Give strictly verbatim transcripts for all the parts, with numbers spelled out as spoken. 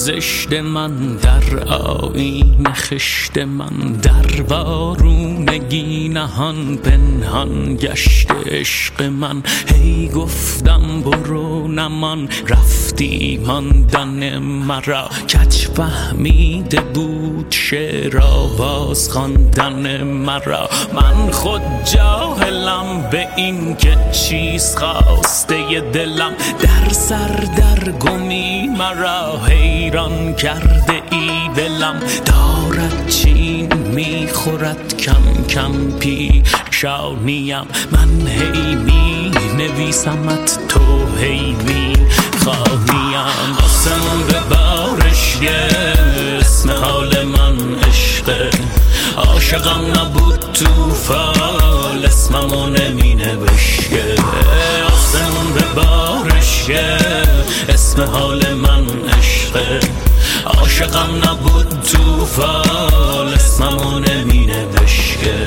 زشت من در آیین خشت من، در وارونگی نهان پنهان گشت عشق من. هی گفتم برو نمان، رفتی ماندن مرا. کج فهمیده بود شعر آواز خواندن مرا. من خود جاهلم به این که چیز خواسته دلم، در سر در گمی مرا حیران کرده ای دلم. دارد چین میخورد کم کم پیشانیم، من هی می نویسمت تو هی می خواهیم. آسمون به بارش یه اسم حال من عشقه، عاشقم نبود توفال اسممو نمی نوشته. آسمون به بارش یه اسم حال من عشقه، عاشقم نبود توفال اسممو نمی نوشته.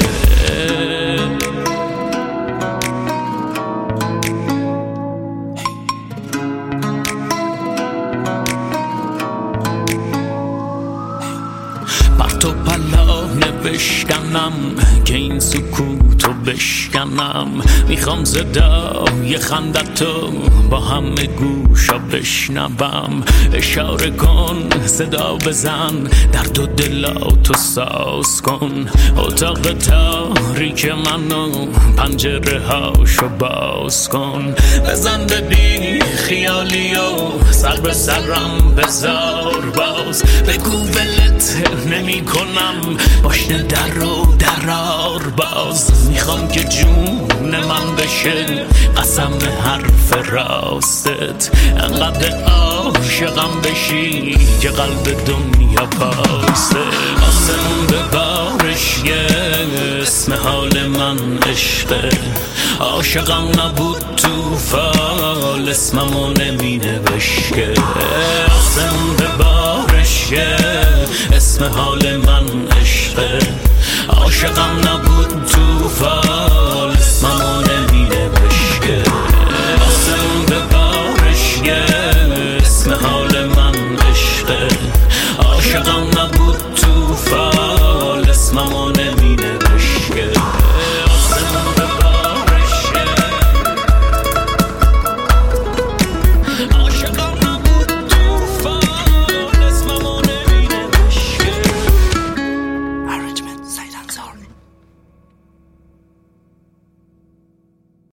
پرتو پلا نوشتنم که این سکوتو بشکنم. میخوام صدای خندتو با همه گوشا بشنوم. اشاره کن صدا بزن، درد و دلاتو ساز کن. اتاق تاریک منو پنجره هاشو باز کن. بزن به بی خیالی و سر به سرم بذار باز. بگو ولت نمی کنم، باشنه در رو درار باز. میخوام که جون من بشه قسم حرف راستت، انقدر عاشقم بشی که قلب دنیا پاسته. آسمون به بارش یه اسم حال من عشقه، عاشقم نبود توفال اسممو نمی نوشته. آسمون به بارش یه اسم حال من عشقه، عاشقم